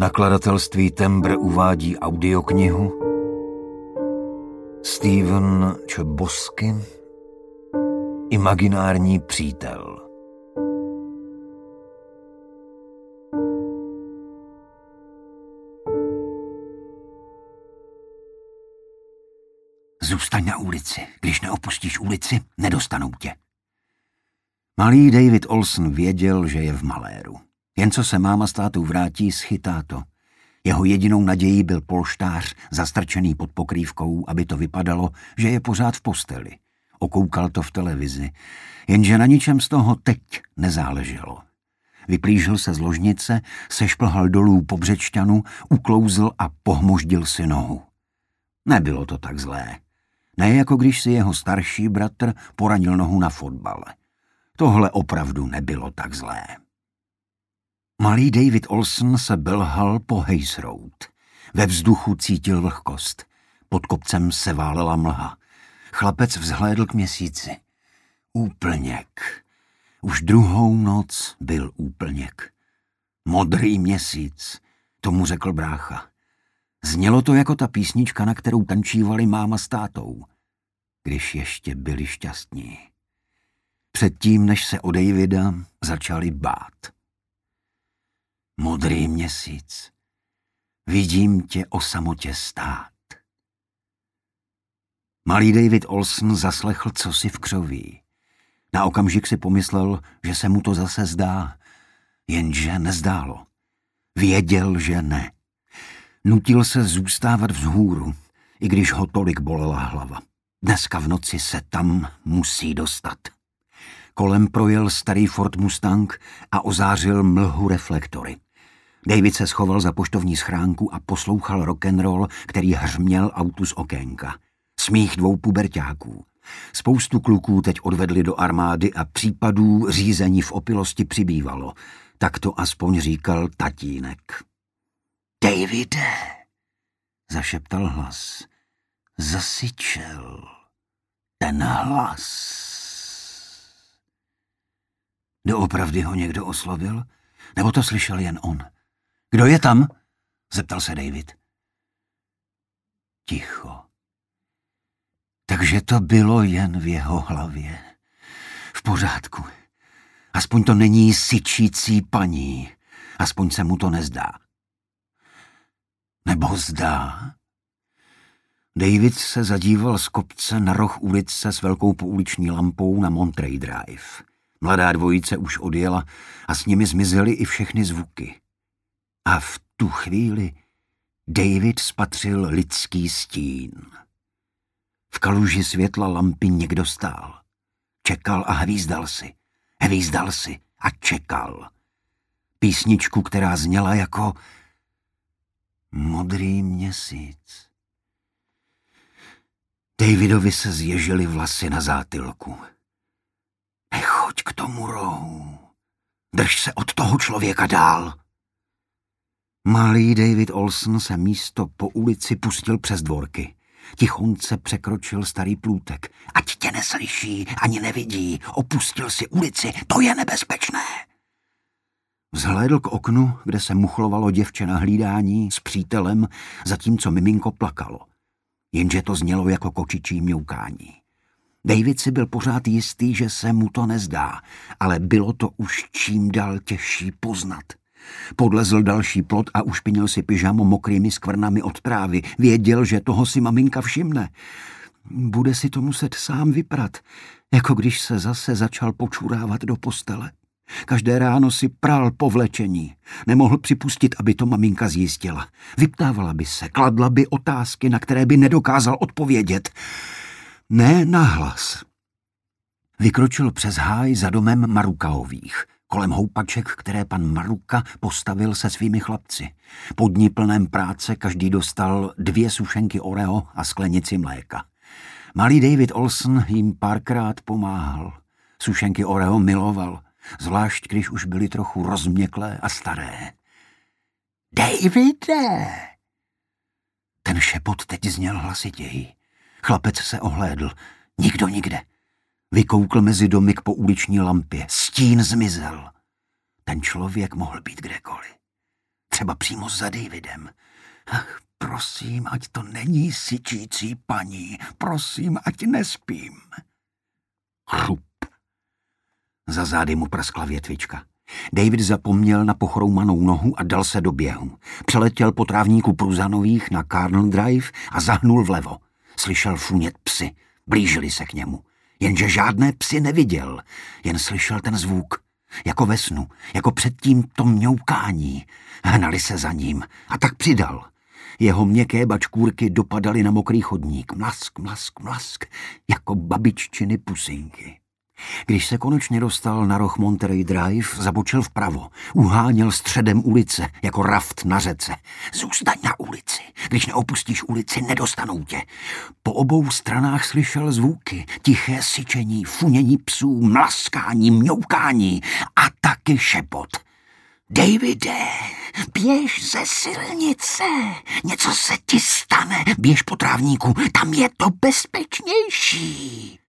Nakladatelství Tembr uvádí audioknihu Stephen Chbosky Imaginární přítel. Zůstaň na ulici. Když neopustíš ulici, nedostanou tě. Malý David Olson věděl, že je v maléru. Jen co se máma s tátou vrátí, schytá to. Jeho jedinou nadějí byl polštář zastrčený pod pokrývkou, aby to vypadalo, že je pořád v posteli. Okoukal to v televizi, jenže na ničem z toho teď nezáleželo. Vyplížil se z ložnice, sešplhal dolů po břečťanu, uklouzl a pohmoždil si nohu. Nebylo to tak zlé. Ne jako když si jeho starší bratr poranil nohu na fotbale. Tohle opravdu nebylo tak zlé. Malý David Olson se belhal po Hayes Road. Ve vzduchu cítil vlhkost. Pod kopcem se válela mlha. Chlapec vzhlédl k měsíci. Úplněk. Už druhou noc byl úplněk. Modrý měsíc, tomu řekl brácha. Znělo to jako ta písnička, na kterou tančívali máma s tátou, když ještě byli šťastní. Předtím, než se o Davida začali bát. Modrý měsíc, vidím tě o samotě stát. Malý David Olson zaslechl cosi v křoví. Na okamžik si pomyslel, že se mu to zase zdá, jenže nezdálo. Věděl, že ne. Nutil se zůstávat vzhůru, i když ho tolik bolela hlava. Dneska v noci se tam musí dostat. Kolem projel starý Ford Mustang a ozářil mlhu reflektory. David se schoval za poštovní schránku a poslouchal rock'n'roll, který hřměl autu z okénka. Smích dvou puberťáků. Spoustu kluků teď odvedli do armády a případů řízení v opilosti přibývalo. Tak to aspoň říkal tatínek. Davide, zašeptal hlas. Zasyčel. Ten hlas. Doopravdy ho někdo oslovil? Nebo to slyšel jen on? Kdo je tam? Zeptal se David. Ticho. Takže to bylo jen v jeho hlavě. V pořádku. Aspoň to není syčící paní. Aspoň se mu to nezdá. Nebo zdá? David se zadíval z kopce na roh ulice s velkou pouliční lampou na Monterey Drive. Mladá dvojice už odjela a s nimi zmizely i všechny zvuky. A v tu chvíli David spatřil lidský stín. V kaluži světla lampy někdo stál. Čekal a hvízdal si. Hvízdal si a čekal. Písničku, která zněla jako Modrý měsíc. Davidovi se zježily vlasy na zátylku. Nechoď k tomu rohu. Drž se od toho člověka dál. Malý David Olson se místo po ulici pustil přes dvorky. Tichonce překročil starý plůtek. Ať tě neslyší, ani nevidí. Opustil si ulici, to je nebezpečné. Vzhlédl k oknu, kde se muchlovalo děvče na hlídání s přítelem, zatímco miminko plakalo. Jenže to znělo jako kočičí mňoukání. David si byl pořád jistý, že se mu to nezdá, ale bylo to už čím dál těžší poznat. Podlezl další plot a ušpinil si pyžamo mokrými skvrnami od trávy. Věděl, že toho si maminka všimne. Bude si to muset sám vyprat, jako když se zase začal počurávat do postele. Každé ráno si pral povlečení. Nemohl připustit, aby to maminka zjistila. Vyptávala by se, kladla by otázky, na které by nedokázal odpovědět. Ne nahlas. Vykročil přes háj za domem Marukaových, kolem houpaček, které pan Maruka postavil se svými chlapci. Po dni plném práce každý dostal 2 sušenky Oreo a sklenici mléka. Malý David Olson jim párkrát pomáhal. Sušenky Oreo miloval, zvlášť když už byly trochu rozměklé a staré. Davide! Ten šepot teď zněl hlasitěji. Chlapec se ohlédl. Nikdo nikde. Vykoukl mezi domy k pouliční lampě. Stín zmizel. Ten člověk mohl být kdekoliv. Třeba přímo za Davidem. Ach, prosím, ať to není syčící paní. Prosím, ať nespím. Chrup. Za zády mu praskla větvička. David zapomněl na pochroumanou nohu a dal se do běhu. Přeletěl po trávníku Pruzanových na Carnel Drive a zahnul vlevo. Slyšel funět psy. Blížili se k němu. Jenže žádné psy neviděl. Jen slyšel ten zvuk. Jako ve snu. Jako předtím to mňoukání. Hnali se za ním. A tak přidal. Jeho měkké bačkůrky dopadaly na mokrý chodník. Mlask, mlask, mlask. Jako babiččiny pusinky. Když se konečně dostal na roh Monterey Drive, zabočil vpravo. Uháněl středem ulice, jako raft na řece. Zůstaň na ulici. Když neopustíš ulici, nedostanou tě. Po obou stranách slyšel zvuky. Tiché syčení, funění psů, mlaskání, mňoukání a taky šepot. Davide, běž ze silnice. Něco se ti stane. Běž po trávníku, tam je to bezpečnější.